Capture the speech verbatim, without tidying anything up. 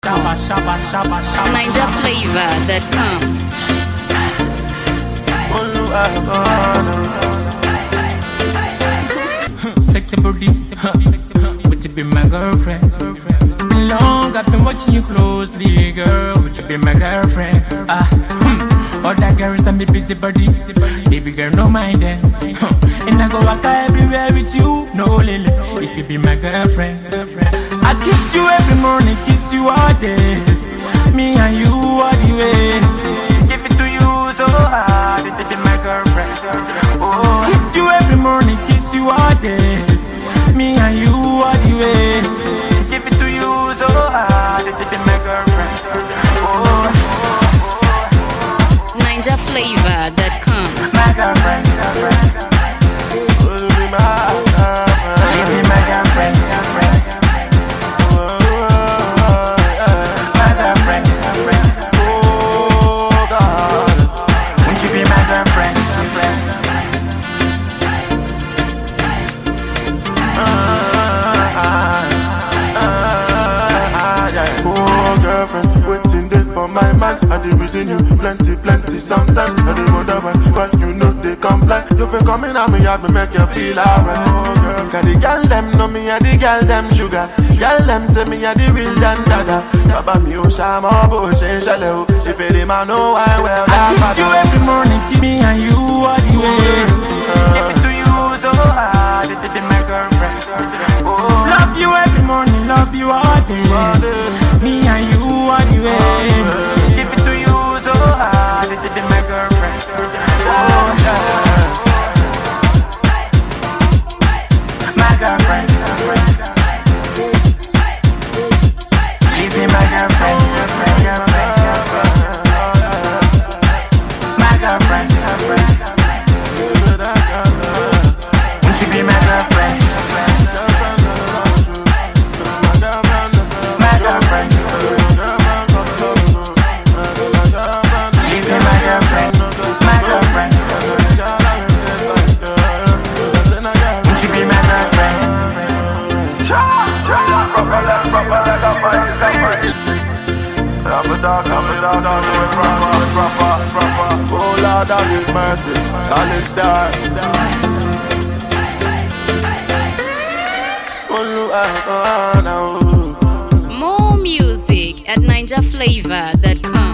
Shabba, shabba, shabba, shabba. Ninja flavor that comes. Sexy booty, would you be my girlfriend? Been long, I've been watching you closely, girl. Would you be my girlfriend? Ah, hmm. All that girls that me busy body, baby girl, no mind them. Huh. And I go walk everywhere with you, no lily. If you be my girlfriend, I kiss you every morning, kiss you all day. Me and you all the way. Give it to you so hard, if you be my girlfriend. Oh, kiss you every morning, kiss you all day. Me and you all the way. Give it to you so hard, if you be my girlfriend. Oh, Ninja flavor that comes. my girlfriend, girlfriend. Will be my girlfriend. You be my girlfriend, girlfriend. My girlfriend, girlfriend. Oh God, won't you be my girlfriend, girlfriend? Oh girlfriend, waiting there for my man. I the reason you plenty, plenty sometimes. I the wonder why, but you know they comply. You feel coming at me yard, me make you feel alright. Oh girl, cause the girl them know me and the girl them sugar. Girl them say me a the real dan dada. Baba mi o shama bo she shale o. She feel the man know why well. I kiss you every morning, keep me and you all the way. Give it to you so hard, it is my girlfriend. Oh, love you every morning, love you all day. Me and you all the way. Give it to you so hard, it is my girlfriend. Oh, my girlfriend, girlfriend. You be my girlfriend, girlfriend, girlfriend, girlfriend. My girlfriend, girlfriend. Won't you be my girlfriend? My girlfriend. You be my girlfriend. My girlfriend. Won't you be my girlfriend? Oh Lord of His mercy, solid star. More music at ninja flavor that comes.